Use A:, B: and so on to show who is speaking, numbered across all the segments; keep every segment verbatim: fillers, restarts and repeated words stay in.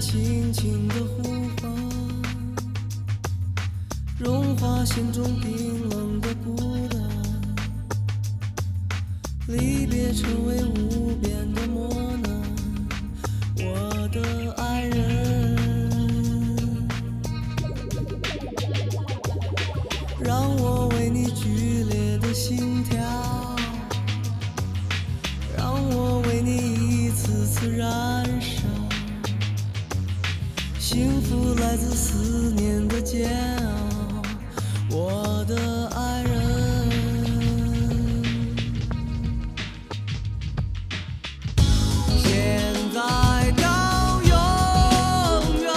A: 轻轻的呼唤，融化心中冰冷的孤单，离别成为无边的磨难，我的爱人，让我为你剧烈的心跳，让我为你一次次燃烧，幸福来自思念的煎熬，我的爱人。现在到永远，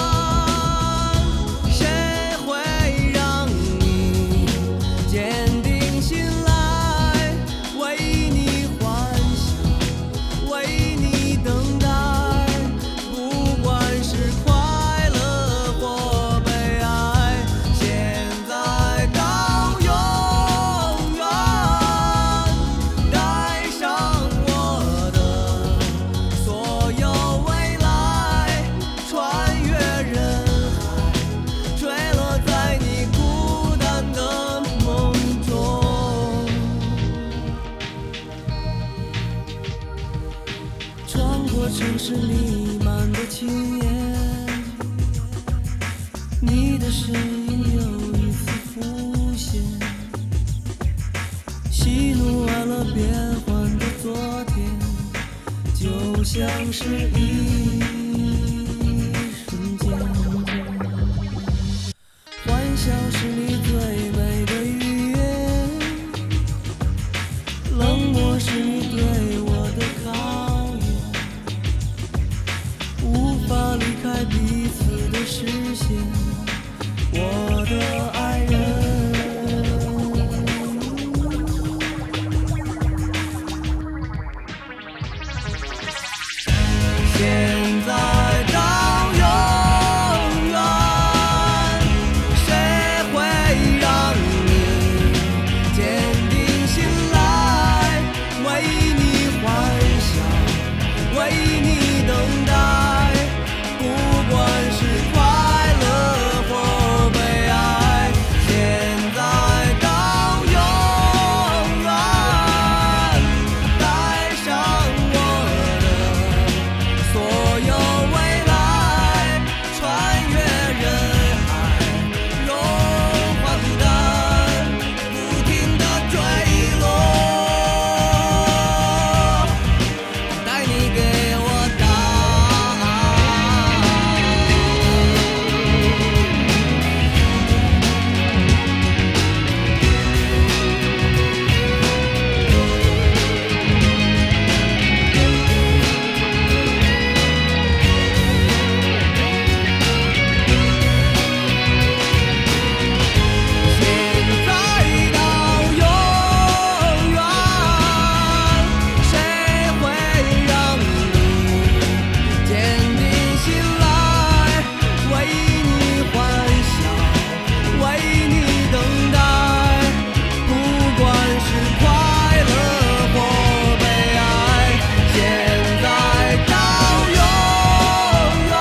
A: 谁会让你坚定心来，为你幻想，为你等待，不管是快乐或悲哀。现在到永远，带上我的所有未来，穿越人海，坠落在你孤单的梦中，穿过城市弥漫的轻烟，你的身影又一次浮现，喜怒哀乐变幻的昨天，就像是一瞬间。欢笑是你最美的语言，冷漠是你对我的考验，无法离开彼此的视线，我的爱人。现在到永远，谁会让你坚定心来，为你幻想，为你等待，不管是快乐或悲哀。现在到永远，带上我的所有未来，穿越人海，融化孤单，不停地坠落，带你给我答案。现在到永远，谁会让你坚定心来，为你幻想，为你等待，不管是快乐或悲哀。现在到永远，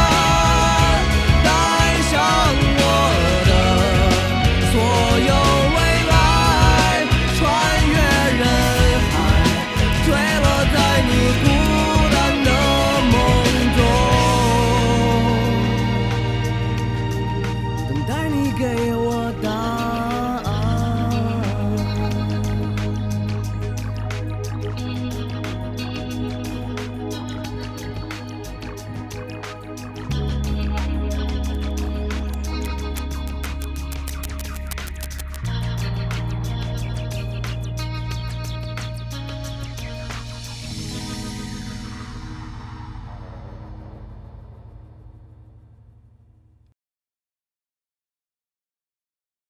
A: 带上我的所有未来，穿越人海，坠落在你孤单的梦中，等待你给我